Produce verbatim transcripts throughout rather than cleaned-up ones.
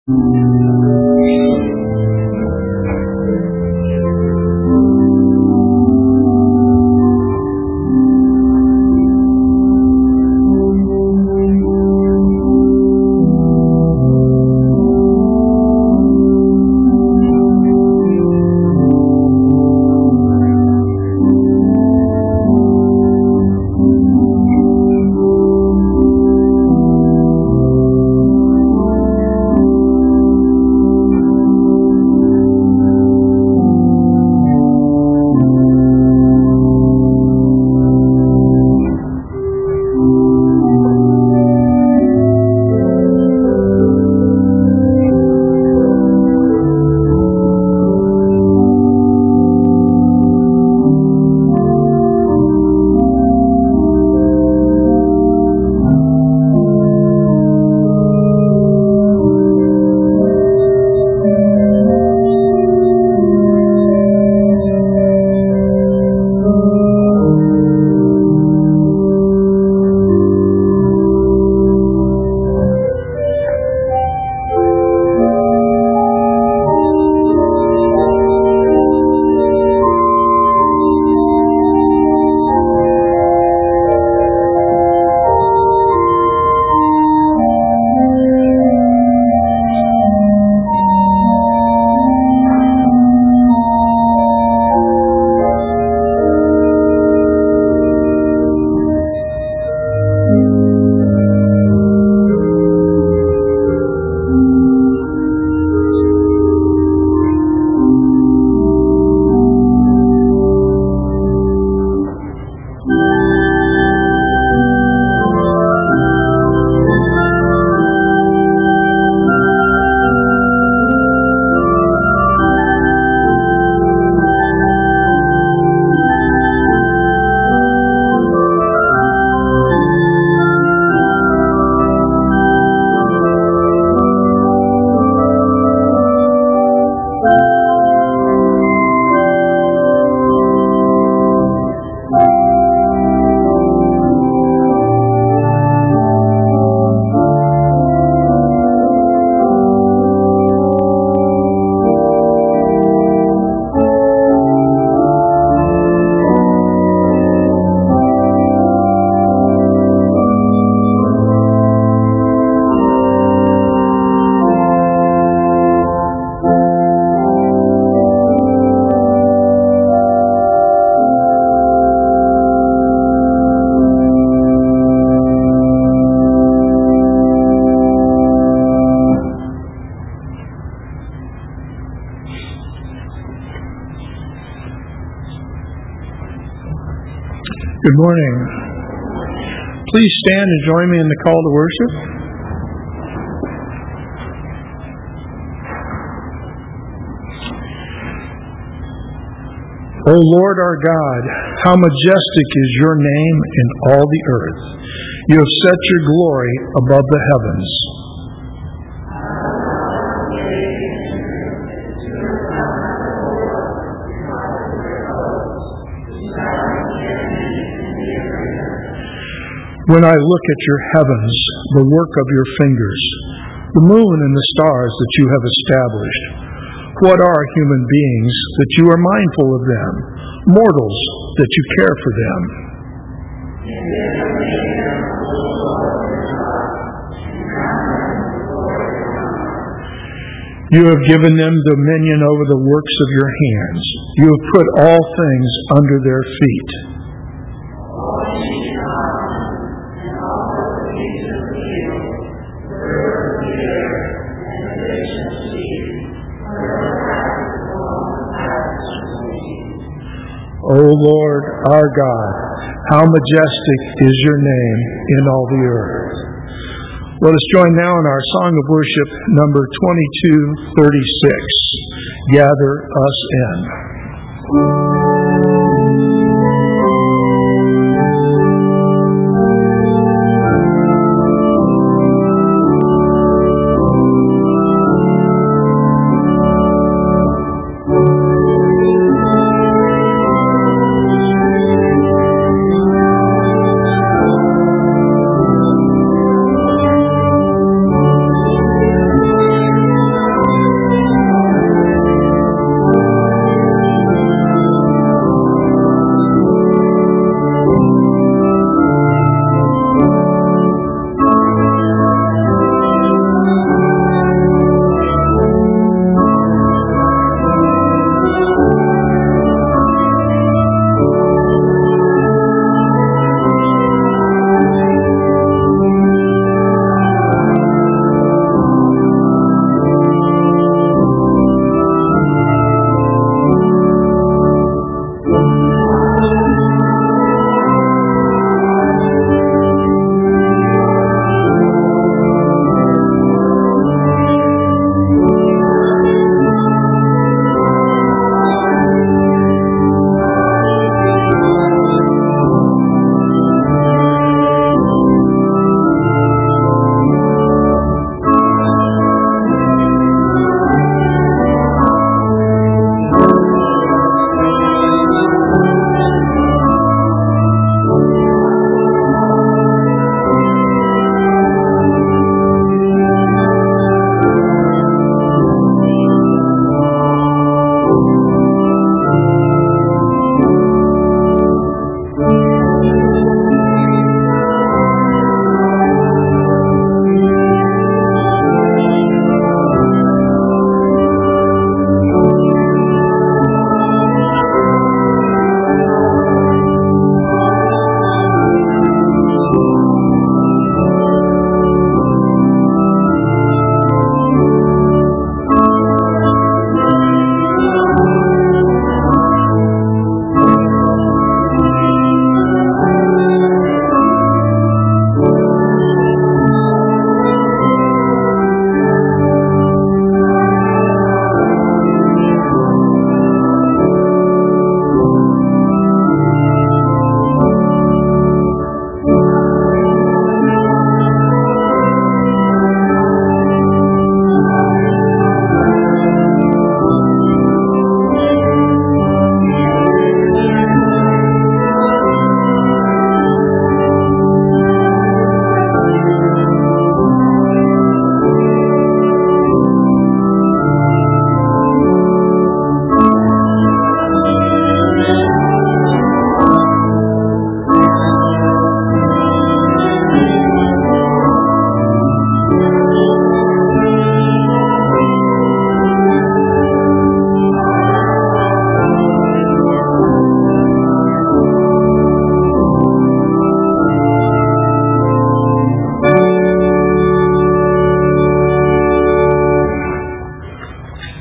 Good morning. Please stand and join me in the call to worship. O Lord our God, how majestic is your name in all the earth. You have set your glory above the heavens. When I look at your heavens, the work of your fingers, the moon and the stars that you have established, what are human beings that you are mindful of them, mortals that you care for them? You have given them dominion over the works of your hands. You have put all things under their feet. O Lord, our God, how majestic is your name in all the earth. Let us join now in our song of worship, number twenty-two thirty-six, Gather Us In.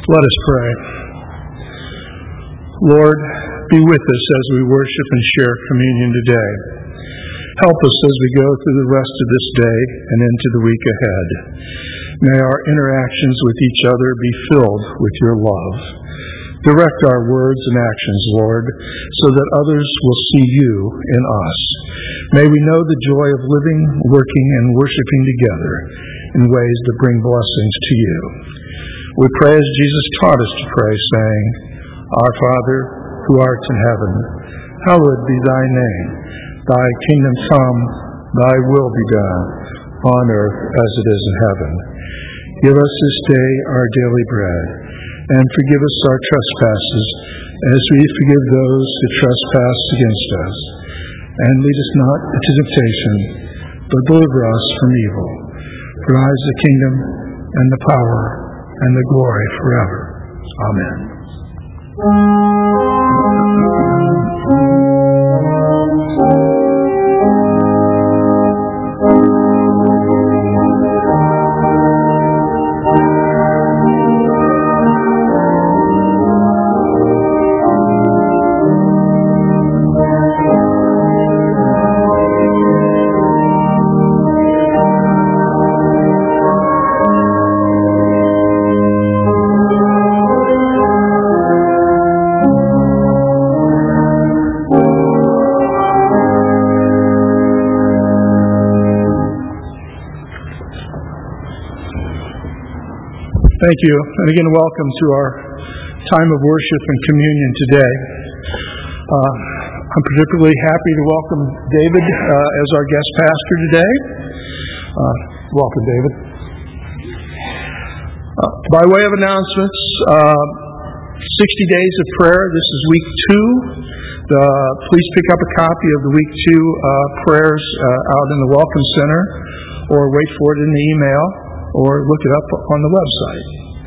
Let us pray. Lord, be with us as we worship and share communion today. Help us as we go through the rest of this day and into the week ahead. May our interactions with each other be filled with your love. Direct our words and actions, Lord, so that others will see you in us. May we know the joy of living, working, and worshiping together in ways that bring blessings to you. We pray as Jesus taught us to pray, saying, Our Father, who art in heaven, hallowed be thy name. Thy kingdom come, thy will be done, on earth as it is in heaven. Give us this day our daily bread, and forgive us our trespasses, as we forgive those who trespass against us. And lead us not into temptation, but deliver us from evil. For thine is the kingdom, and the power, and the glory forever. Amen. Thank you. And again, welcome to our time of worship and communion today. Uh, I'm particularly happy to welcome David uh, as our guest pastor today. Uh, welcome, David. Uh, by way of announcements, uh, sixty days of prayer. This is week two. Uh, please pick up a copy of the week two uh, prayers uh, out in the Welcome Center, or wait for it in the email, or look it up on the website.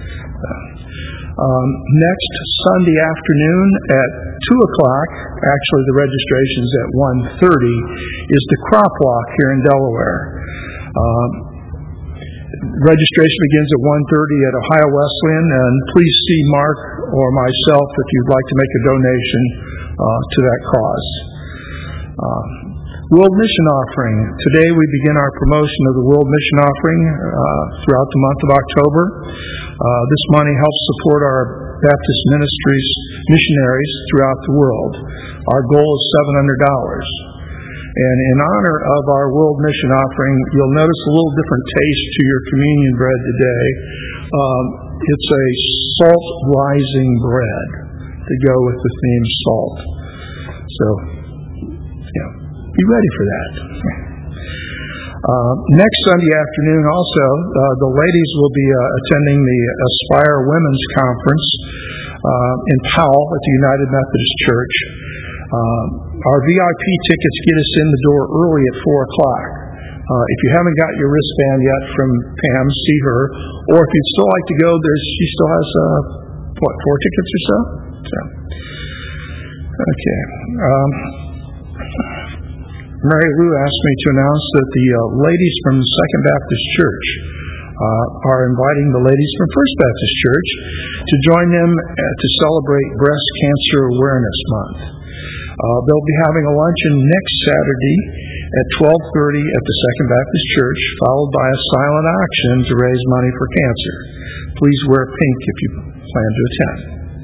Um, next Sunday afternoon at two o'clock, actually the registration's at one thirty, is the Crop Walk here in Delaware. Um, registration begins at one thirty at Ohio Wesleyan, and please see Mark or myself if you'd like to make a donation uh, to that cause. Uh, World Mission Offering. Today we begin our promotion of the World Mission Offering uh, throughout the month of October. Uh, this money helps support our Baptist ministries, missionaries throughout the world. Our goal is seven hundred dollars. And in honor of our World Mission Offering, you'll notice a little different taste to your communion bread today. Um, it's a salt rising bread to go with the theme salt. So, yeah. Be ready for that. Uh, next Sunday afternoon also, uh, the ladies will be uh, attending the Aspire Women's Conference uh, in Powell at the United Methodist Church. Uh, our V I P tickets get us in the door early at four o'clock. Uh, if you haven't got your wristband yet from Pam, see her. Or if you'd still like to go, there's she still has, uh, what, four tickets or so? so. Okay. Um, Mary Lou asked me to announce that the uh, ladies from the Second Baptist Church uh, are inviting the ladies from First Baptist Church to join them uh, to celebrate Breast Cancer Awareness Month. Uh, they'll be having a luncheon next Saturday at twelve thirty at the Second Baptist Church, followed by a silent auction to raise money for cancer. Please wear pink if you plan to attend.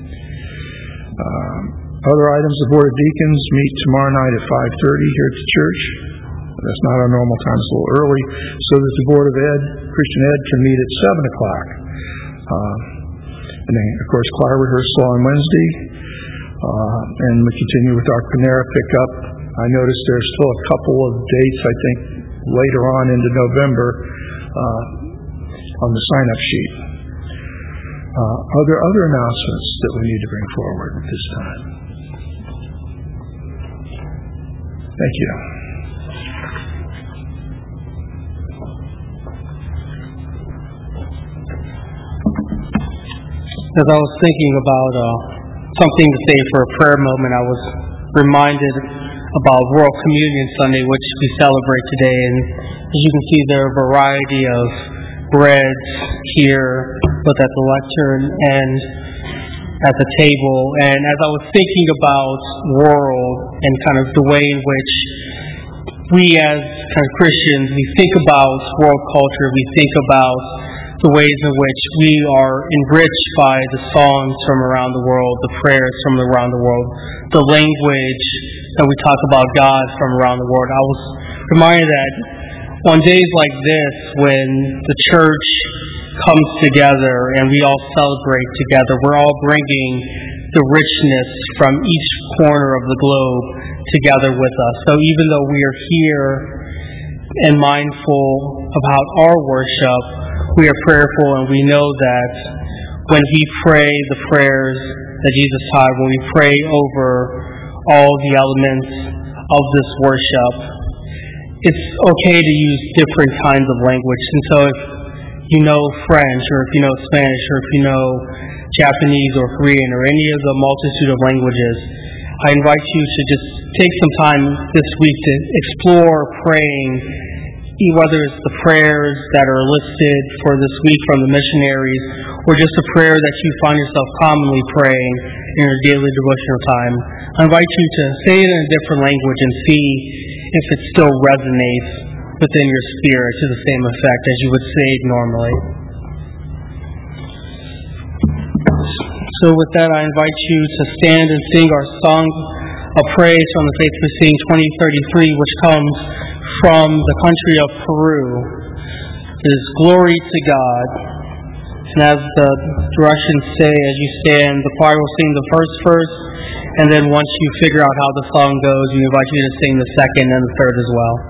Um, Other items, the Board of Deacons meet tomorrow night at five thirty here at the church. That's not our normal time, it's a little early, so that the Board of Ed, Christian Ed, can meet at seven o'clock. Uh, and then, of course, choir rehearsal on Wednesday. Uh, and we continue with our Panera pickup. I noticed there's still a couple of dates, I think, later on into November uh, on the sign-up sheet. Uh, are there other announcements that we need to bring forward at this time? Thank you. As I was thinking about uh, something to say for a prayer moment, I was reminded about World Communion Sunday, which we celebrate today. And as you can see, there are a variety of breads here, both at the lectern and at the table. And as I was thinking about world and kind of the way in which we as kind of Christians, we think about world culture, we think about the ways in which we are enriched by the songs from around the world, the prayers from around the world, the language that we talk about God from around the world. I was reminded that on days like this, when the church comes together and we all celebrate together, we're all bringing the richness from each corner of the globe together with us. So even though we are here and mindful about our worship, we are prayerful, and we know that when we pray the prayers that Jesus taught, when we pray over all the elements of this worship, it's okay to use different kinds of language. And so if you know French, or if you know Spanish, or if you know Japanese or Korean, or any of the multitude of languages, I invite you to just take some time this week to explore praying, whether it's the prayers that are listed for this week from the missionaries, or just a prayer that you find yourself commonly praying in your daily devotional time. I invite you to say it in a different language and see if it still resonates within your spirit to the same effect as you would say it normally. So with that, I invite you to stand and sing our song of praise from the Faith We Sing twenty thirty-three, which comes from the country of Peru. It is Glory to God. And as the directions say, as you stand, the choir will sing the first verse, and then once you figure out how the song goes, we invite you to sing the second and the third as well.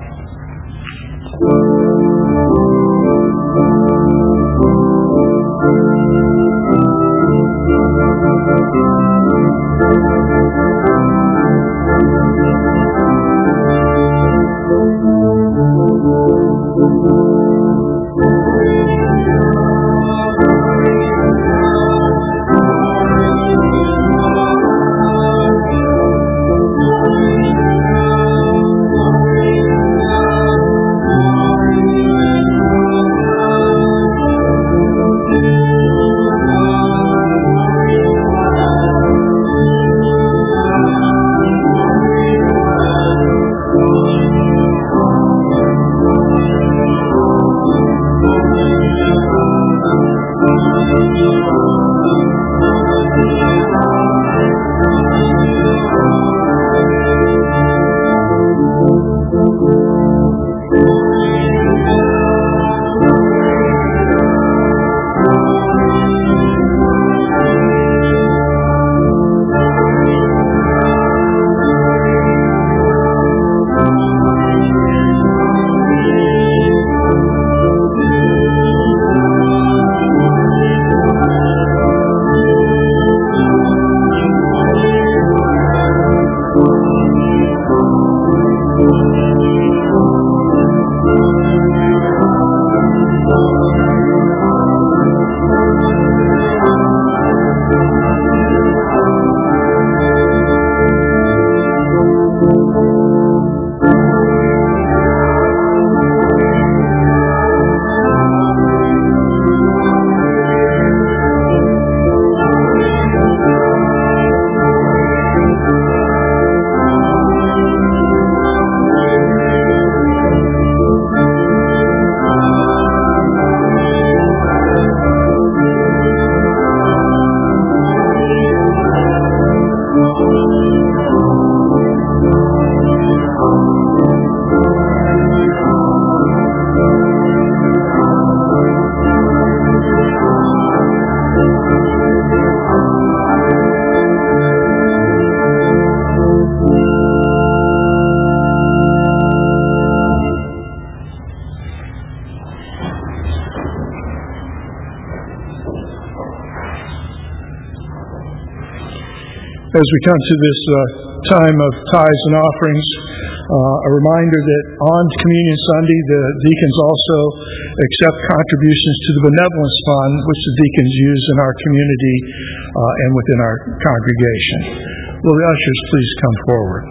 As we come to this uh, time of tithes and offerings, uh, a reminder that on Communion Sunday, the deacons also accept contributions to the benevolence fund, which the deacons use in our community uh, and within our congregation. Will the ushers please come forward?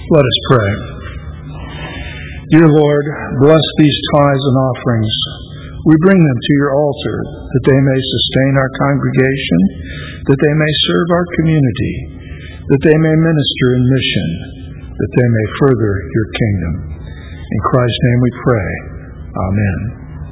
Let us pray. Dear Lord, bless these tithes and offerings. We bring them to your altar, that they may sustain our congregation, that they may serve our community, that they may minister in mission, that they may further your kingdom. In Christ's name we pray. Amen.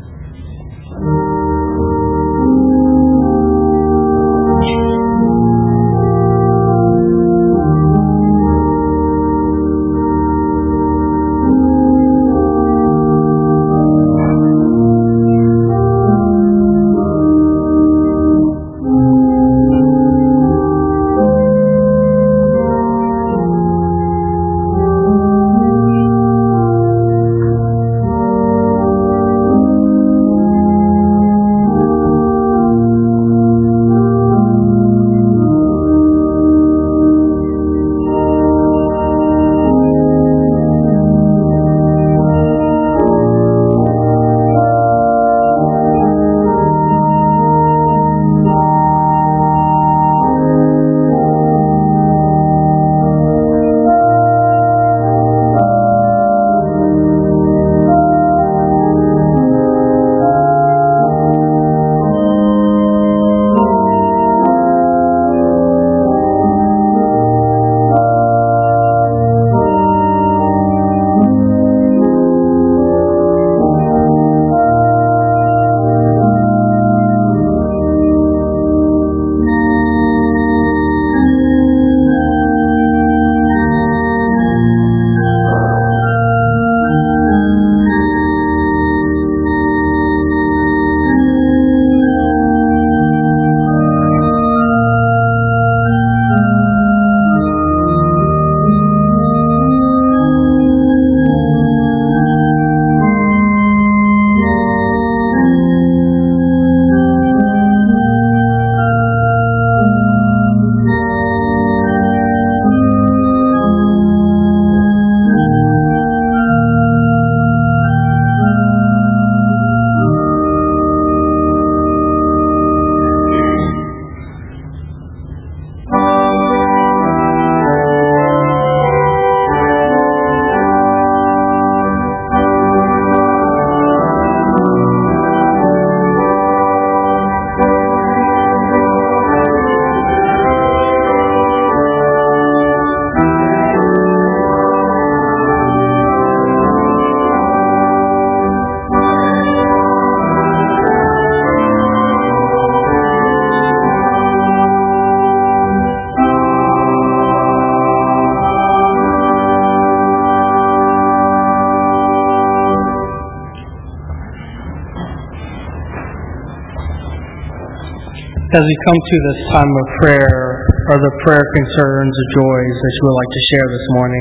As we come to this time of prayer, are there prayer concerns or joys that you would like to share this morning?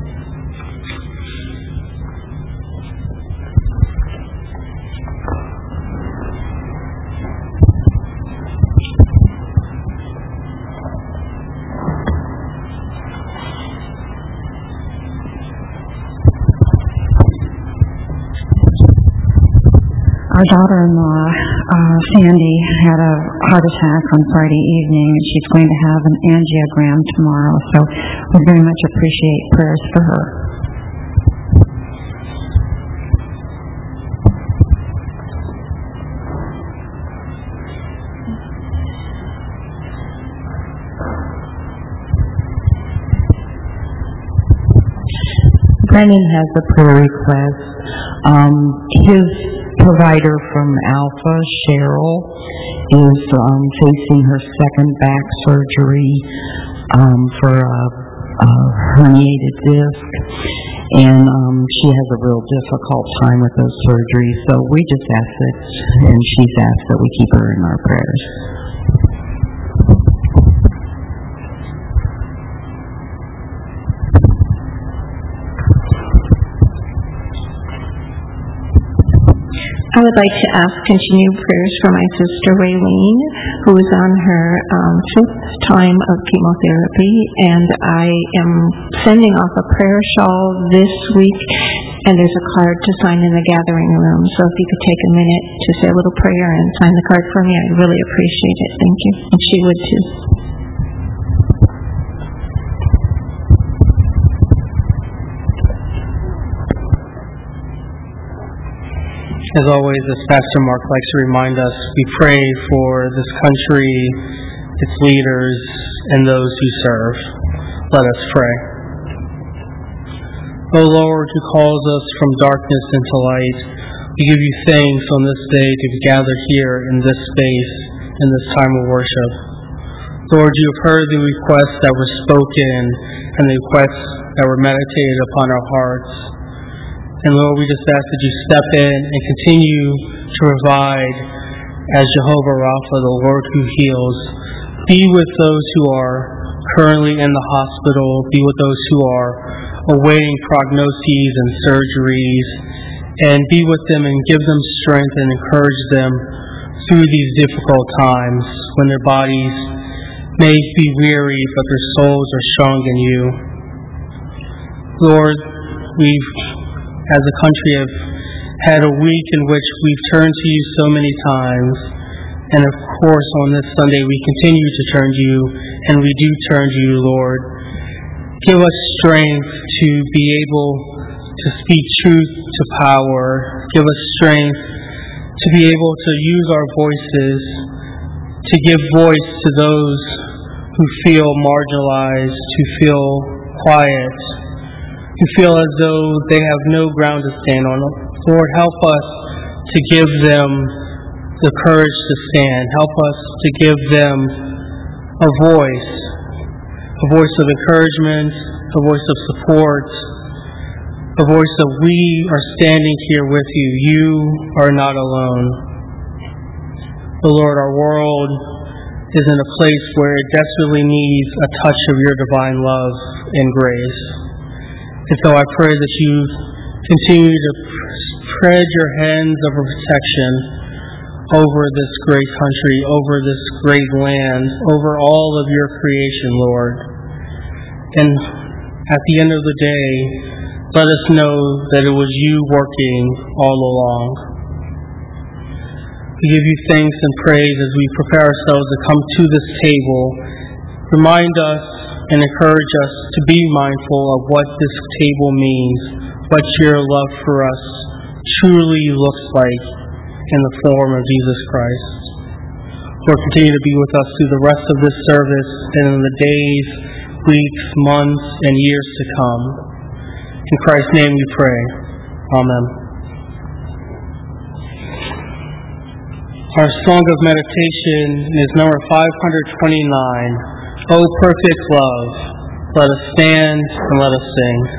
Our daughter-in-law, uh, Sandy, had a heart attack on Friday evening, and she's going to have an angiogram tomorrow, so we very much appreciate prayers for her. Brennan has a prayer request. Um, his provider from Alpha, Cheryl, is um, facing her second back surgery um, for a, a herniated disc, and um, she has a real difficult time with those surgeries. So we just ask that, and she's asked that we keep her in our prayers. I would like to ask continued prayers for my sister Raylene, who is on her um, fifth time of chemotherapy, and I am sending off a prayer shawl this week, and there's a card to sign in the gathering room. So if you could take a minute to say a little prayer and sign the card for me, I'd really appreciate it. Thank you. And she would too. As always, as Pastor Mark likes to remind us, we pray for this country, its leaders, and those who serve. Let us pray. O Lord, who calls us from darkness into light, we give you thanks on this day to be gathered here in this space, in this time of worship. Lord, you have heard the requests that were spoken and the requests that were meditated upon our hearts. And Lord, we just ask that you step in and continue to provide as Jehovah Rapha, the Lord who heals. Be with those who are currently in the hospital. Be with those who are awaiting prognoses and surgeries. And be with them and give them strength and encourage them through these difficult times when their bodies may be weary, but their souls are strong in you. Lord, we've, as a country, have had a week in which we've turned to you so many times. And of course, on this Sunday, we continue to turn to you, and we do turn to you, Lord. Give us strength to be able to speak truth to power. Give us strength to be able to use our voices to give voice to those who feel marginalized, who feel quiet, who feel as though they have no ground to stand on. Lord, help us to give them the courage to stand. Help us to give them a voice, a voice of encouragement, a voice of support, a voice of we are standing here with you. You are not alone. Oh Lord, our world is in a place where it desperately needs a touch of your divine love and grace. And so I pray that you continue to spread your hands of protection over this great country, over this great land, over all of your creation, Lord. And at the end of the day, let us know that it was you working all along. We give you thanks and praise as we prepare ourselves to come to this table. Remind us and encourage us to be mindful of what this table means, what your love for us truly looks like in the form of Jesus Christ. Lord, continue to be with us through the rest of this service and in the days, weeks, months, and years to come. In Christ's name we pray. Amen. Our song of meditation is number five twenty-nine, O Perfect Love. Let us stand and let us sing.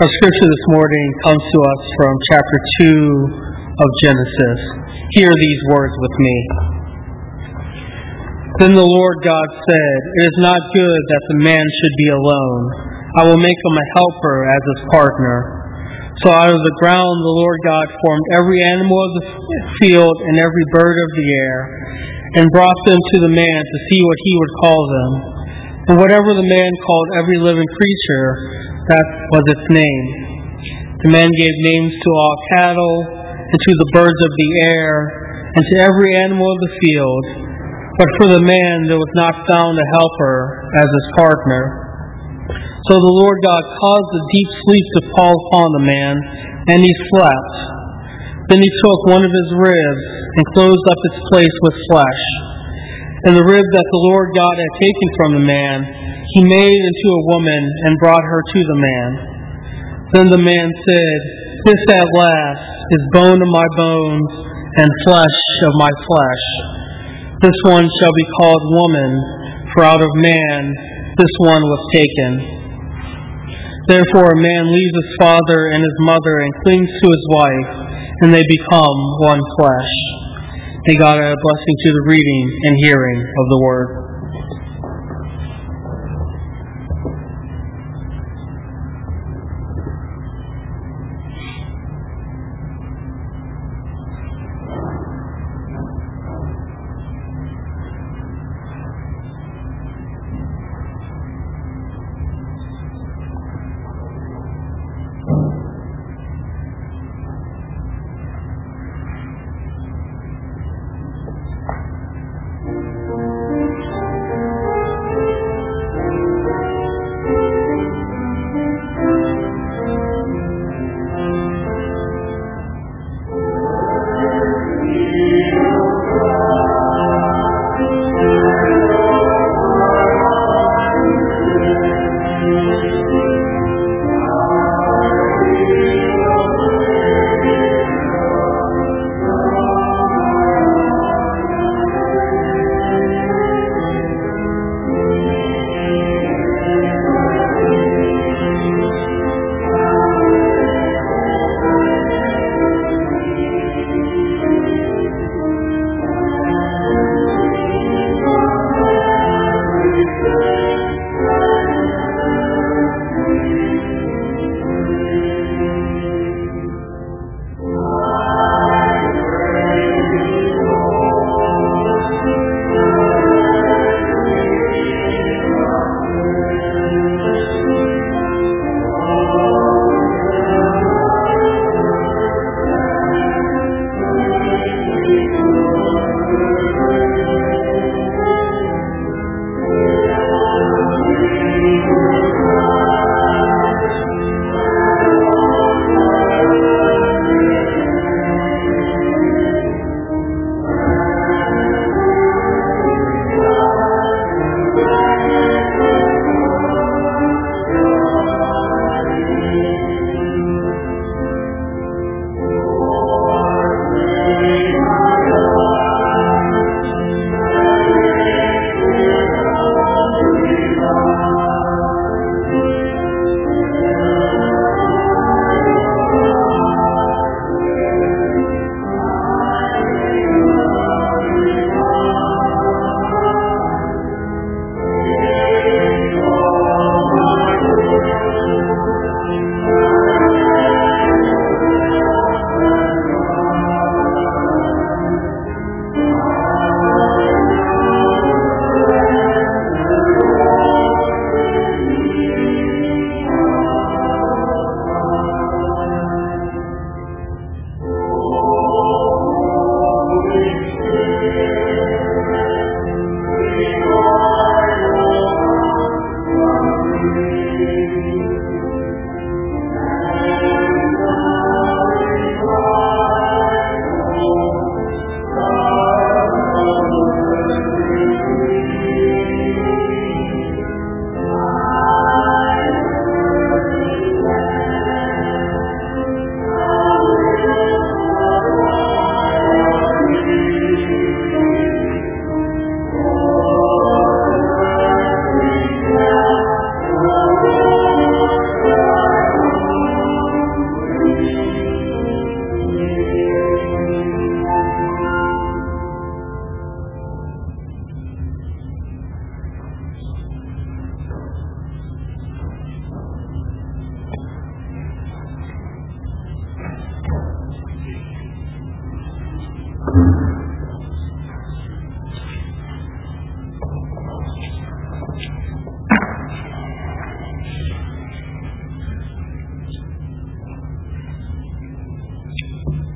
Our scripture this morning comes to us from chapter two of Genesis. Hear these words with me. Then the Lord God said, "It is not good that the man should be alone. I will make him a helper as his partner." So out of the ground the Lord God formed every animal of the field and every bird of the air, and brought them to the man to see what he would call them. And whatever the man called every living creature, that was its name. The man gave names to all cattle, and to the birds of the air, and to every animal of the field. But for the man there was not found a helper as his partner. So the Lord God caused a deep sleep to fall upon the man, and he slept. Then he took one of his ribs and closed up its place with flesh. And the rib that the Lord God had taken from the man, he made into a woman and brought her to the man. Then the man said, "This at last is bone of my bones and flesh of my flesh. This one shall be called woman, for out of man this one was taken." Therefore a man leaves his father and his mother and clings to his wife, and they become one flesh. May God add a blessing to the reading and hearing of the word.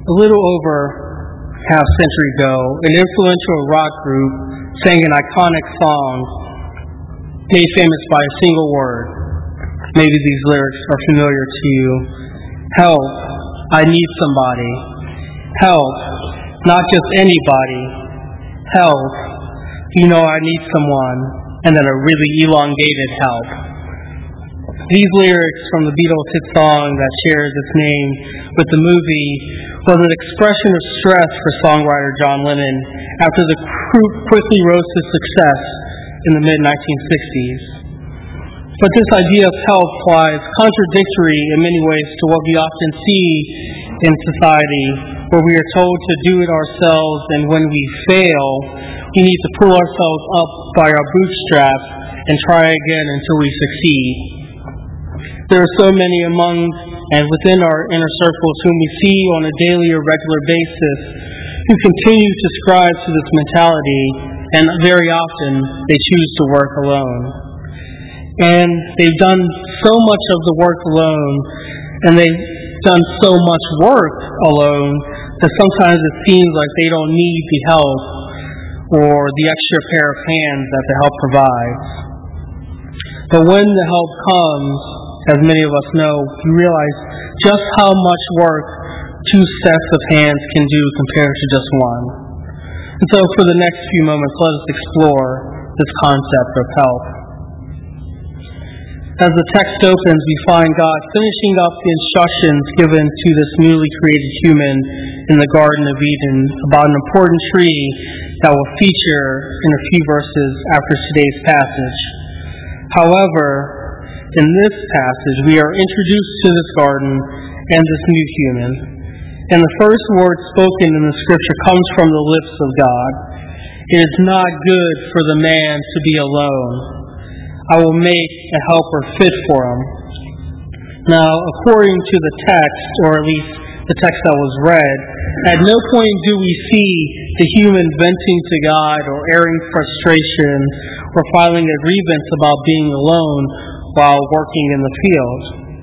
a little over half a century ago, an influential rock group sang an iconic song made famous by a single word. Maybe these lyrics are familiar to you. Help, I need somebody. Help, not just anybody. Help, you know I need someone. And then a really elongated help. These lyrics from the Beatles' hit song that shares its name with the movie was an expression of stress for songwriter John Lennon after the group quickly rose to success in the mid nineteen sixties. But this idea of help lies contradictory in many ways to what we often see in society, where we are told to do it ourselves, and when we fail, we need to pull ourselves up by our bootstraps and try again until we succeed. There are so many among and within our inner circles whom we see on a daily or regular basis who continue to ascribe to this mentality, and very often they choose to work alone. And they've done so much of the work alone, and they've done so much work alone, that sometimes it seems like they don't need the help or the extra pair of hands that the help provides. But when the help comes, as many of us know, we realize just how much work two sets of hands can do compared to just one. And so for the next few moments, let us explore this concept of help. As the text opens, we find God finishing up the instructions given to this newly created human in the Garden of Eden about an important tree that will feature in a few verses after today's passage. However, in this passage, we are introduced to this garden and this new human. And the first word spoken in the scripture comes from the lips of God. It is not good for the man to be alone. I will make a helper fit for him. Now, according to the text, or at least the text that was read, at no point do we see the human venting to God or airing frustration or filing a grievance about being alone while working in the field.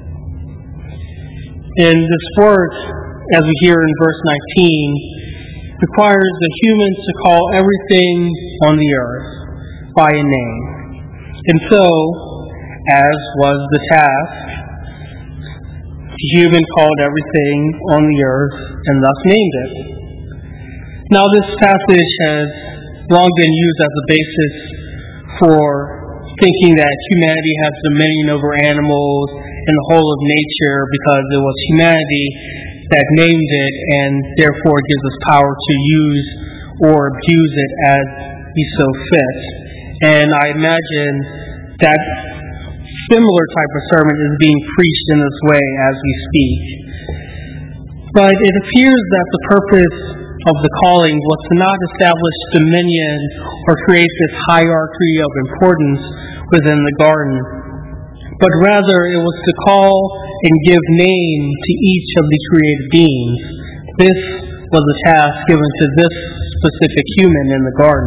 And this word, as we hear in verse nineteen, requires the human to call everything on the earth by a name. And so, as was the task, the human called everything on the earth and thus named it. Now, this passage has long been used as a basis for thinking that humanity has dominion over animals and the whole of nature because it was humanity that named it and therefore gives us power to use or abuse it as we so fit. And I imagine that similar type of sermon is being preached in this way as we speak. But it appears that the purpose of the calling was to not establish dominion or create this hierarchy of importance within the garden, but rather it was to call and give name to each of the created beings. This was a task given to this specific human in the garden.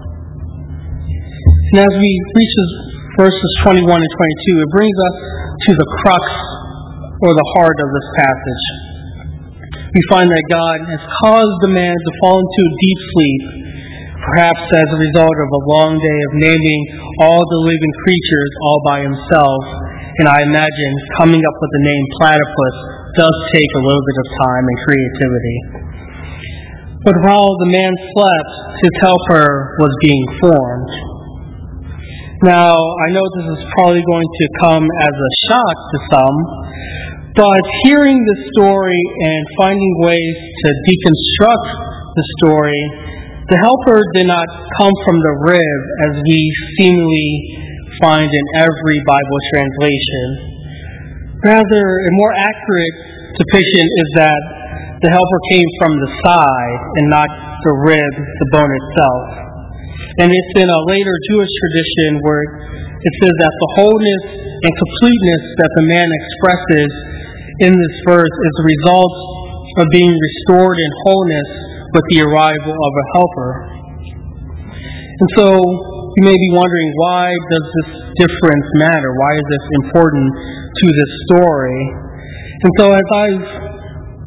And as we reach verses twenty-one and twenty-two, it brings us to the crux or the heart of this passage. We find that God has caused the man to fall into a deep sleep, perhaps as a result of a long day of naming all the living creatures all by himself. And I imagine coming up with the name platypus does take a little bit of time and creativity. But while the man slept, his helper was being formed. Now, I know this is probably going to come as a shock to some, but hearing the story and finding ways to deconstruct the story, the helper did not come from the rib as we seemingly find in every Bible translation. Rather, a more accurate depiction is that the helper came from the side and not the rib, the bone itself. And it's in a later Jewish tradition where it says that the wholeness and completeness that the man expresses in this verse is the result of being restored in wholeness with the arrival of a helper. And so you may be wondering, why does this difference matter? Why is this important to this story? And so as I've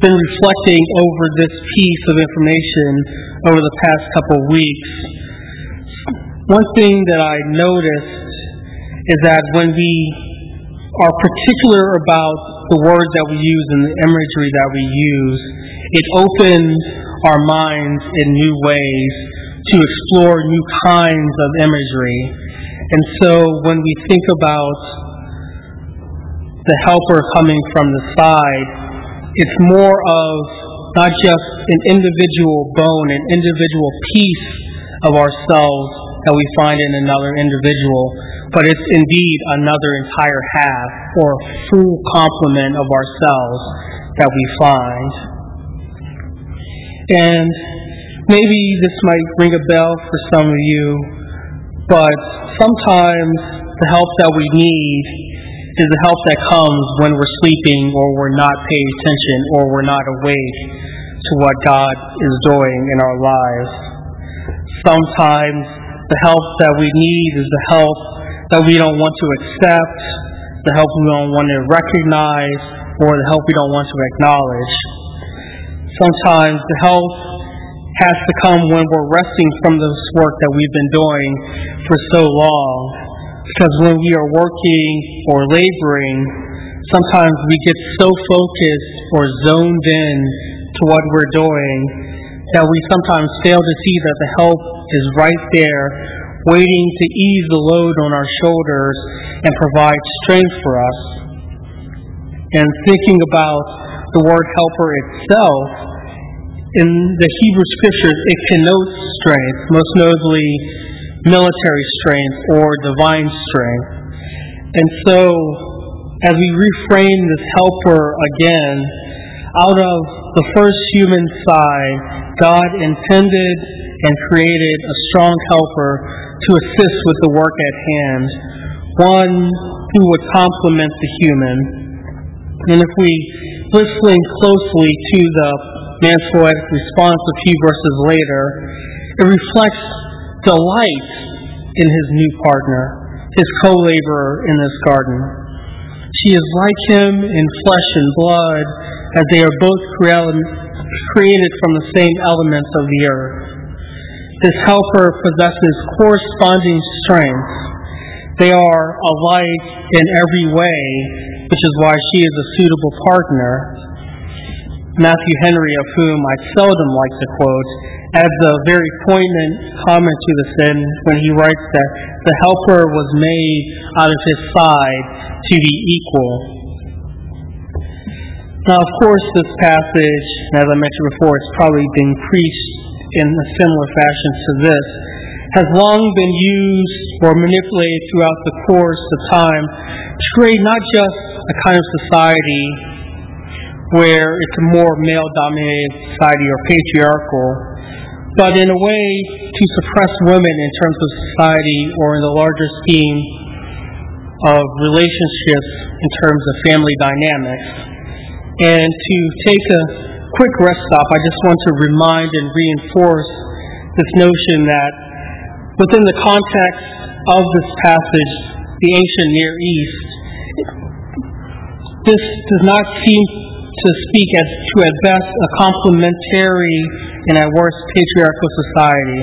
been reflecting over this piece of information over the past couple of weeks, one thing that I noticed is that when we are particular about the words that we use and the imagery that we use, it opens our minds in new ways to explore new kinds of imagery. And so when we think about the helper coming from the side, it's more of not just an individual bone, an individual piece of ourselves that we find in another individual, but it's indeed another entire half or a full complement of ourselves that we find. And maybe this might ring a bell for some of you, but sometimes the help that we need is the help that comes when we're sleeping or we're not paying attention or we're not awake to what God is doing in our lives. Sometimes the help that we need is the help that we don't want to accept, the help we don't want to recognize, or the help we don't want to acknowledge. Sometimes the help has to come when we're resting from this work that we've been doing for so long. Because when we are working or laboring, sometimes we get so focused or zoned in to what we're doing that we sometimes fail to see that the help is right there, waiting to ease the load on our shoulders and provide strength for us. And thinking about the word helper itself, in the Hebrew Scriptures, it connotes strength, most notably military strength or divine strength. And so, as we reframe this helper again, out of the first human side, God intended and created a strong helper to assist with the work at hand, one who would complement the human. And if we listen closely to the man's poetic response a few verses later, it reflects delight in his new partner, his co-laborer in this garden. She is like him in flesh and blood, as they are both created from the same elements of the earth. This helper possesses corresponding strengths. They are alike in every way, which is why she is a suitable partner. Matthew Henry, of whom I seldom like to quote, adds a very poignant comment to this end when he writes that the helper was made out of his side to be equal. Now, of course, this passage, as I mentioned before, it's probably been preached in a similar fashion to this, has long been used or manipulated throughout the course of time to create not just a kind of society where it's a more male-dominated society or patriarchal, but in a way to suppress women in terms of society or in the larger scheme of relationships in terms of family dynamics. And to take a quick rest stop, I just want to remind and reinforce this notion that within the context of this passage, the ancient Near East, this does not seem to speak as to at best a complementary and at worst patriarchal society.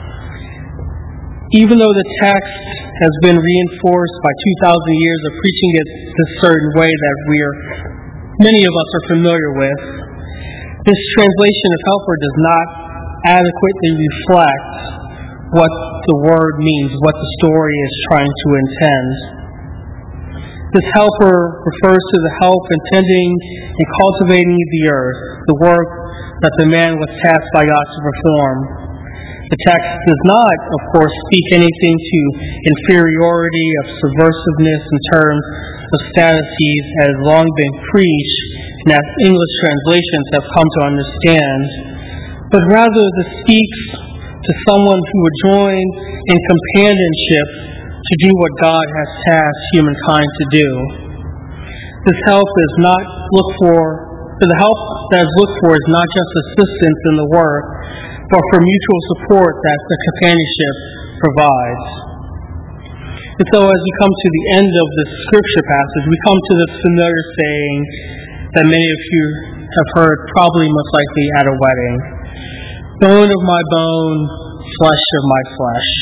Even though the text has been reinforced by two thousand years of preaching it this certain way that we are, many of us are familiar with, this translation of helper does not adequately reflect what the word means, what the story is trying to intend. This helper refers to the help in tending and cultivating the earth, the work that the man was tasked by God to perform. The text does not, of course, speak anything to inferiority of subversiveness in terms of statuses as long been preached and as English translations have come to understand, but rather this speaks to someone who would join in companionship to do what God has tasked humankind to do. This help is not looked for, the help that is looked for is not just assistance in the work, but for mutual support that the companionship provides. And so as we come to the end of this scripture passage, we come to this familiar saying that many of you have heard probably most likely at a wedding. Bone of my bone, flesh of my flesh.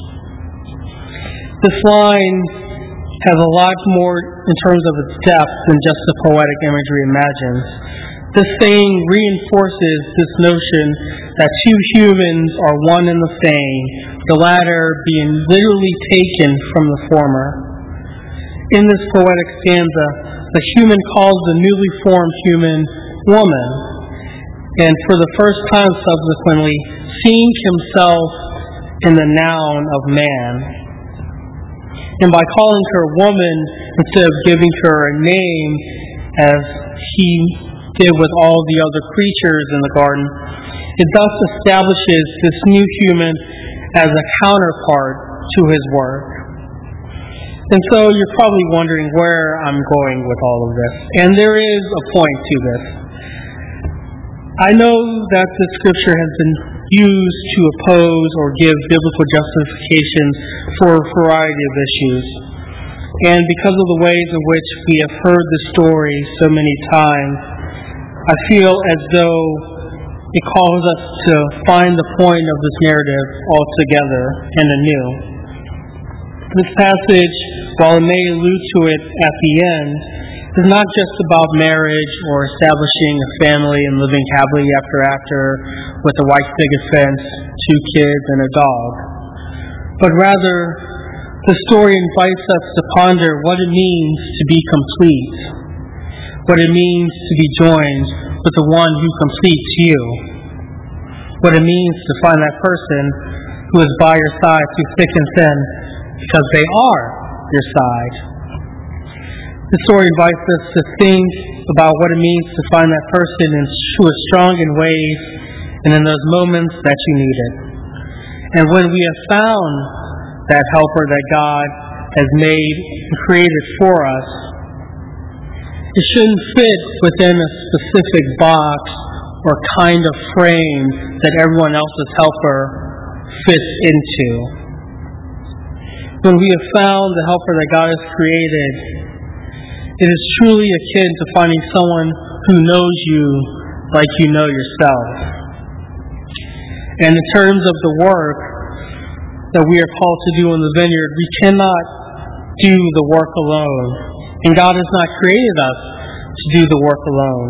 This line has a lot more in terms of its depth than just the poetic imagery imagines. This saying reinforces this notion that two humans are one and the same, the latter being literally taken from the former. In this poetic stanza, the human calls the newly formed human woman, and for the first time subsequently, seeing himself in the noun of man. And by calling her woman instead of giving her a name as he did with all the other creatures in the garden, it thus establishes this new human as a counterpart to his work. And so you're probably wondering where I'm going with all of this. And there is a point to this. I know that the scripture has been used to oppose or give biblical justification for a variety of issues. And because of the ways in which we have heard the story so many times, I feel as though it calls us to find the point of this narrative altogether and anew. This passage, while it may allude to it at the end, is not just about marriage or establishing a family and living happily ever after with a white picket fence, two kids, and a dog. But rather, the story invites us to ponder what it means to be complete, what it means to be joined with the one who completes you, what it means to find that person who is by your side through thick and thin because they are your side. The story invites us to think about what it means to find that person who is strong in ways and in those moments that you need it. And when we have found that helper that God has made and created for us, it shouldn't fit within a specific box or kind of frame that everyone else's helper fits into. When we have found the helper that God has created, it is truly akin to finding someone who knows you like you know yourself. And in terms of the work that we are called to do in the vineyard, we cannot do the work alone. And God has not created us to do the work alone.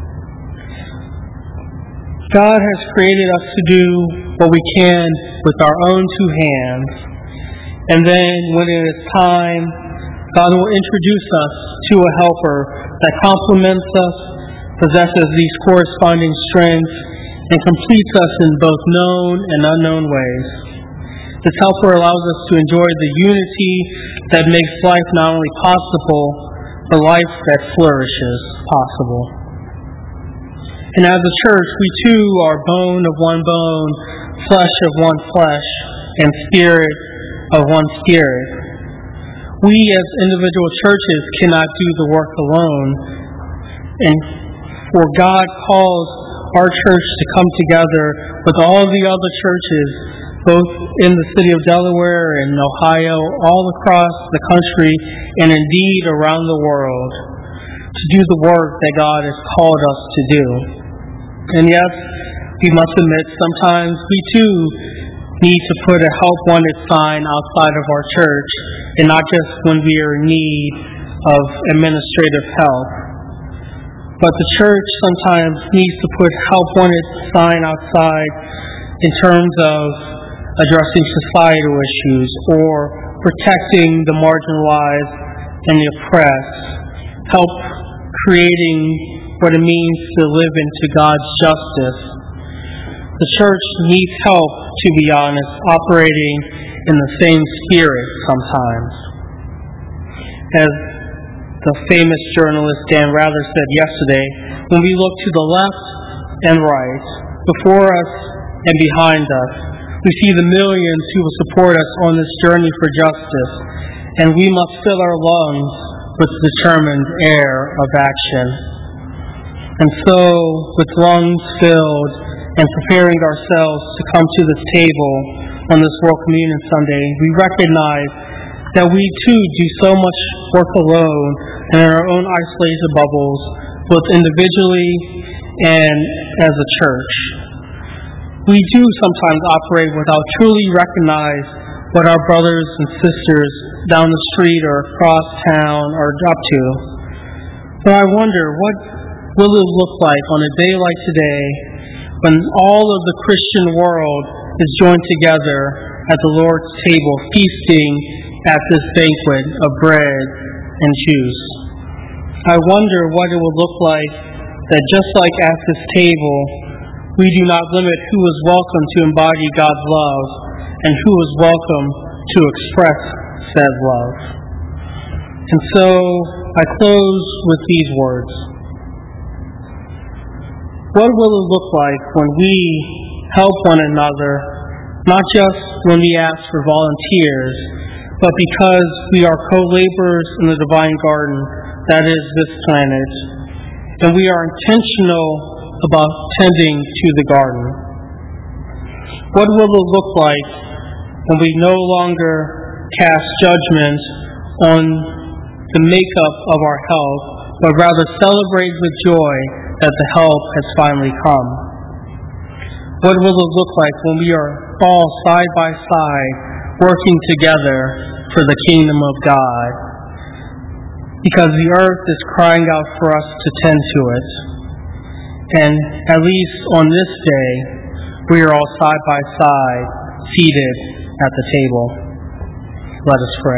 God has created us to do what we can with our own two hands. And then when it is time, God will introduce us to a helper that complements us, possesses these corresponding strengths, and completes us in both known and unknown ways. This helper allows us to enjoy the unity that makes life not only possible, but life that flourishes possible. And as a church, we too are bone of one bone, flesh of one flesh, and spirit of one spirit. We as individual churches cannot do the work alone, and for God calls our church to come together with all the other churches, both in the city of Delaware and Ohio, all across the country, and indeed around the world, to do the work that God has called us to do. And yes, we must admit, sometimes we too need to put a help wanted sign outside of our church, and not just when we are in need of administrative help. But the church sometimes needs to put help wanted sign outside in terms of addressing societal issues or protecting the marginalized and the oppressed, help creating what it means to live into God's justice. The church needs help, to be honest, operating in the same spirit sometimes. As the famous journalist Dan Rather said yesterday, when we look to the left and right, before us and behind us, we see the millions who will support us on this journey for justice, and we must fill our lungs with determined air of action. And so, with lungs filled and preparing ourselves to come to this table on this World Communion Sunday, we recognize that we too do so much work alone and in our own isolated bubbles, both individually and as a church. We do sometimes operate without truly recognize what our brothers and sisters down the street or across town are up to. But I wonder, what will it look like on a day like today when all of the Christian world is joined together at the Lord's table, feasting at this banquet of bread and juice? I wonder what it will look like that just like at this table, we do not limit who is welcome to embody God's love and who is welcome to express said love. And so I close with these words. What will it look like when we help one another, not just when we ask for volunteers, but because we are co-laborers in the divine garden that is this planet, and we are intentional about tending to the garden? What will it look like when we no longer cast judgment on the makeup of our health, but rather celebrate with joy that the help has finally come? What will it look like when we are all side by side working together for the kingdom of God? Because the earth is crying out for us to tend to it. And at least on this day, we are all side by side, seated at the table. Let us pray.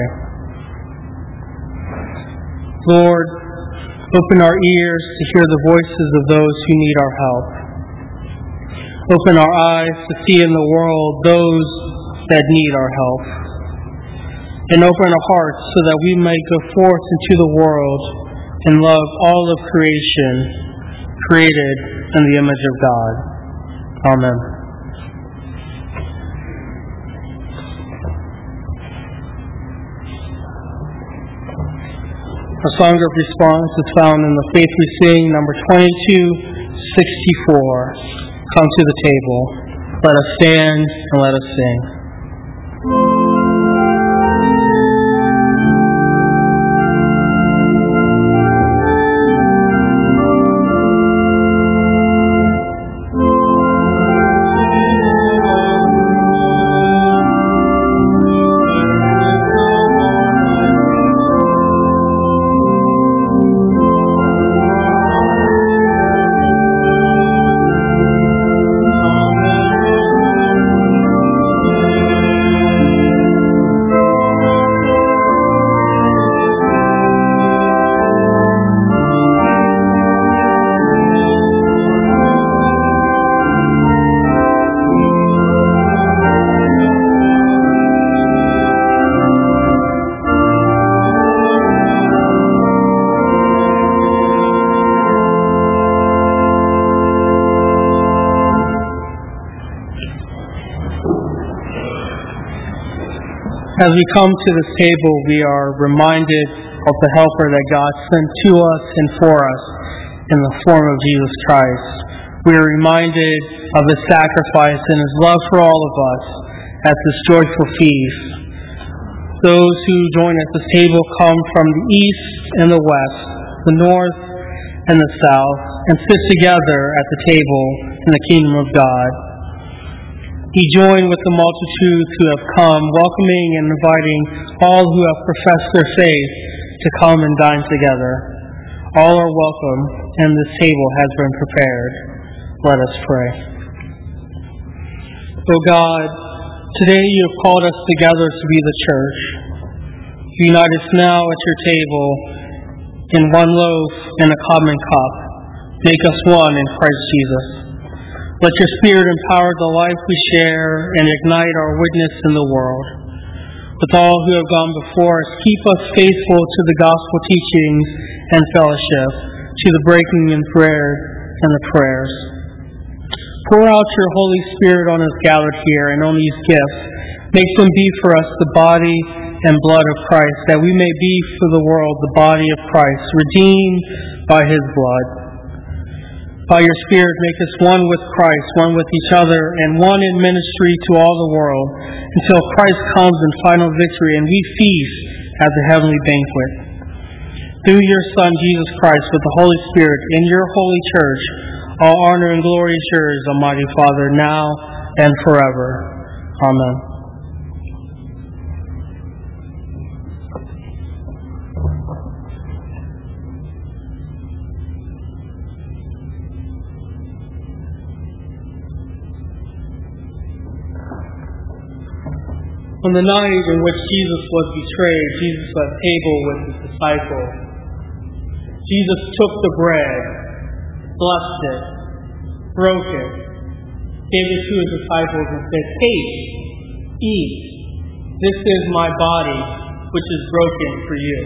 Lord, open our ears to hear the voices of those who need our help. Open our eyes to see in the world those that need our help. And open our hearts so that we may go forth into the world and love all of creation, created in the image of God. Amen. Our song of response is found in the Faith We Sing, number twenty-two sixty-four. Come to the table. Let us stand and let us sing. As we come to this table, we are reminded of the helper that God sent to us and for us in the form of Jesus Christ. We are reminded of His sacrifice and His love for all of us at this joyful feast. Those who join at this table come from the east and the west, the north and the south, and sit together at the table in the kingdom of God. He joined with the multitudes who have come, welcoming and inviting all who have professed their faith to come and dine together. All are welcome, and this table has been prepared. Let us pray. O God, today you have called us together to be the church. Unite us now at your table in one loaf and a common cup. Make us one in Christ Jesus. Let your Spirit empower the life we share and ignite our witness in the world. With all who have gone before us, keep us faithful to the gospel teachings and fellowship, to the breaking in prayer and the prayers. Pour out your Holy Spirit on us gathered here and on these gifts. Make them be for us the body and blood of Christ, that we may be for the world the body of Christ, redeemed by His blood. By your Spirit, make us one with Christ, one with each other, and one in ministry to all the world, until Christ comes in final victory and we feast at the heavenly banquet. Through your Son, Jesus Christ, with the Holy Spirit, in your holy church, All honor and glory is yours, Almighty Father, now and forever. Amen. On the night in which Jesus was betrayed, Jesus was at table with his disciples. Jesus took the bread, blessed it, broke it, gave it to his disciples and said, "Take, eat. This is my body, which is broken for you."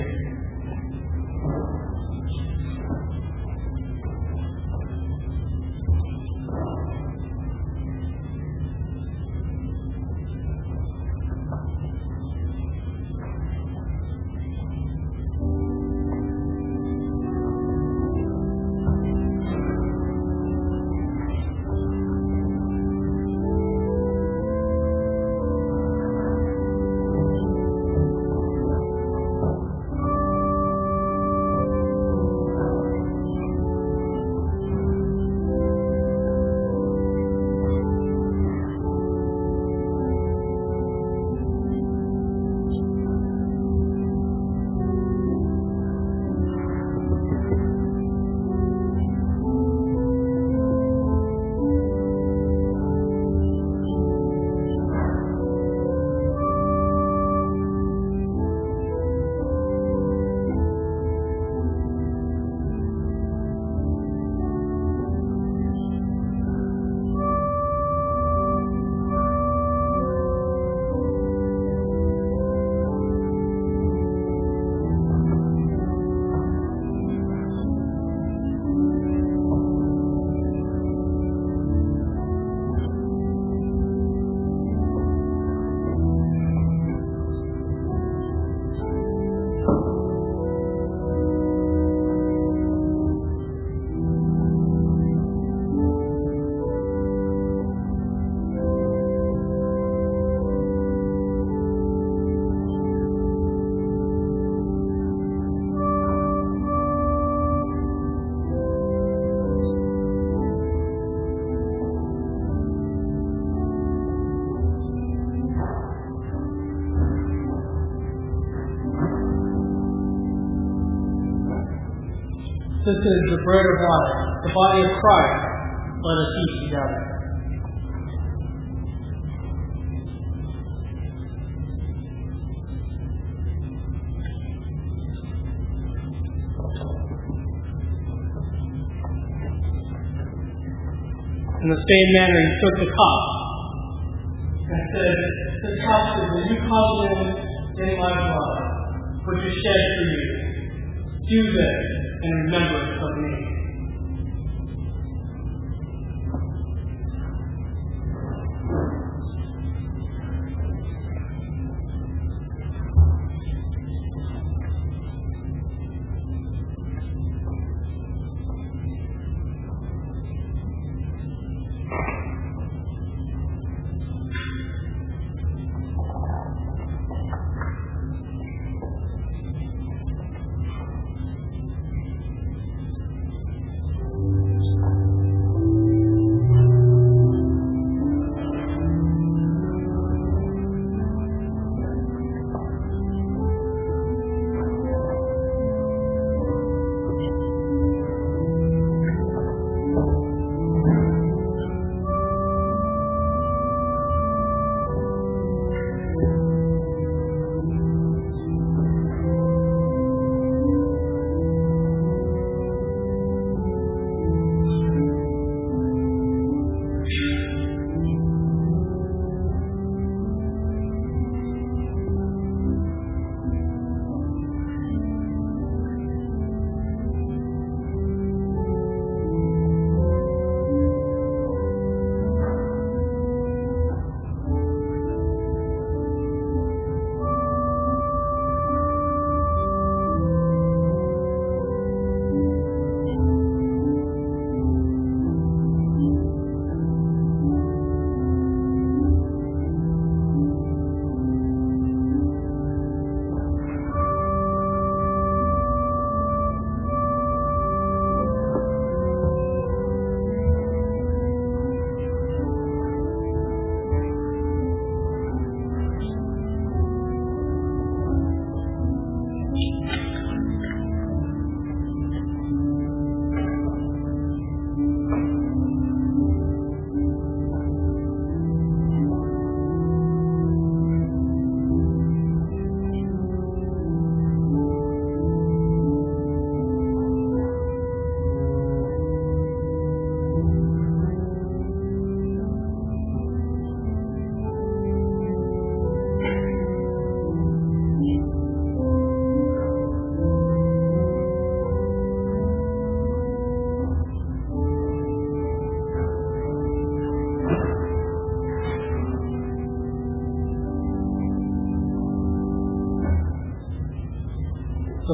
This is the bread of life, the body of Christ. Let us eat together. In the same manner, he took the cup and said, "This cup is the new covenant in my blood, which is shed for you. Do this in remembrance of me."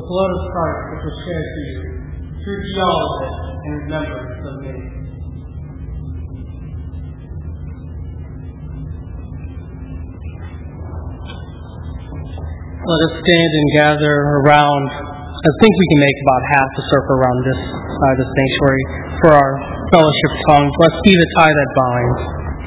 blood of Christ which was shed for you. Drink ye all of it in remembrance of me. Let us stand and gather around. I think we can make about half a circle around this side of the sanctuary for our fellowship tongue. Let's be the tie that binds.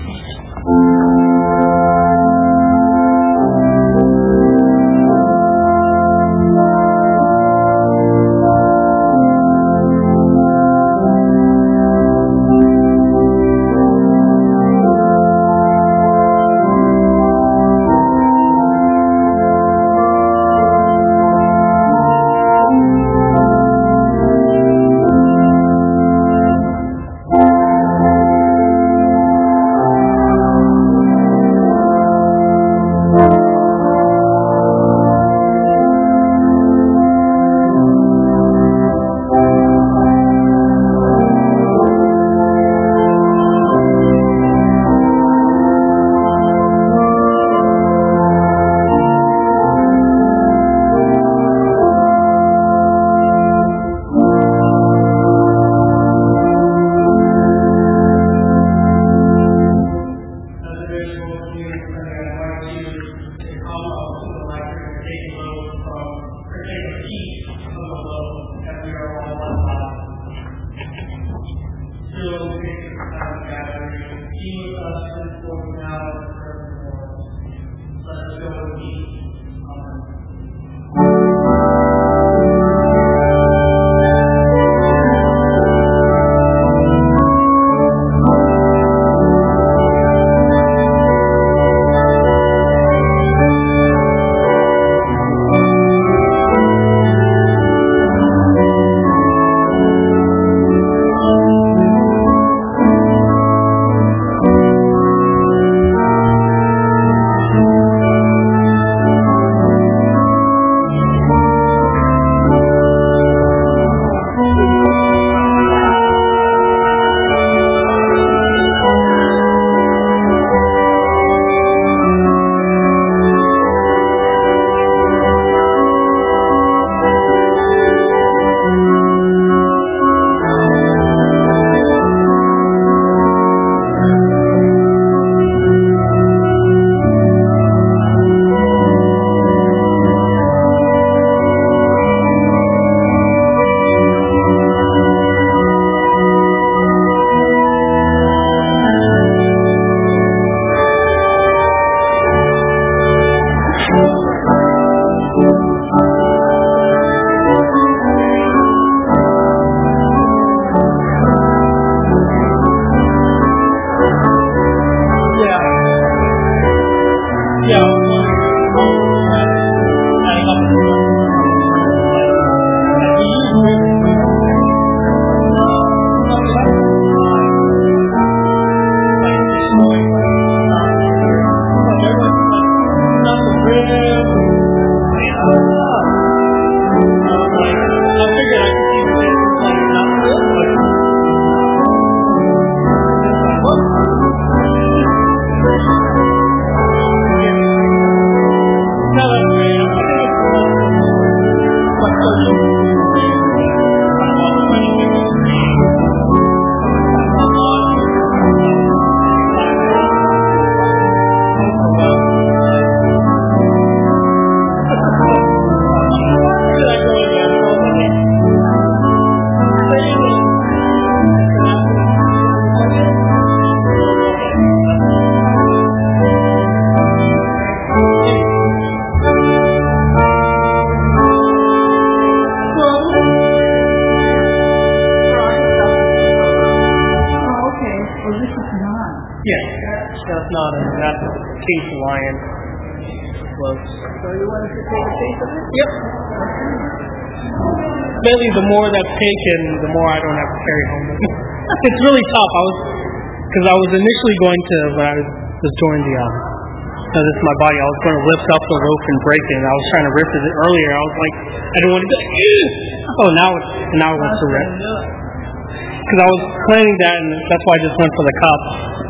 Mainly, the more that's taken, the more I don't have to carry home. It's really tough. I was, because I was initially going to, when I was, was doing the, um, so this is my body, I was going to lift up the rope and break it. And I was trying to rip it earlier. I was like, I didn't want to do it. Oh, now it's, now it wants to rip. Because I was planning that, and that's why I just went for the cup.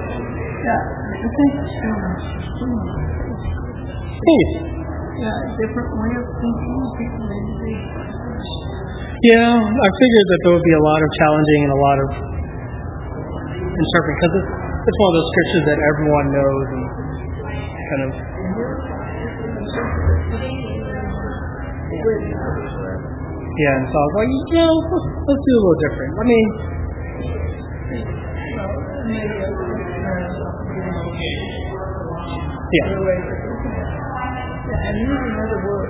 Yeah, I think Peace. Yeah, a different way of thinking. People maybe they Yeah, I figured that there would be a lot of challenging and a lot of interpreting because it's, it's one of those scriptures that everyone knows and kind of. Yeah, and so I was like, you know, let's, let's do a little different. I mean, yeah. And using other words.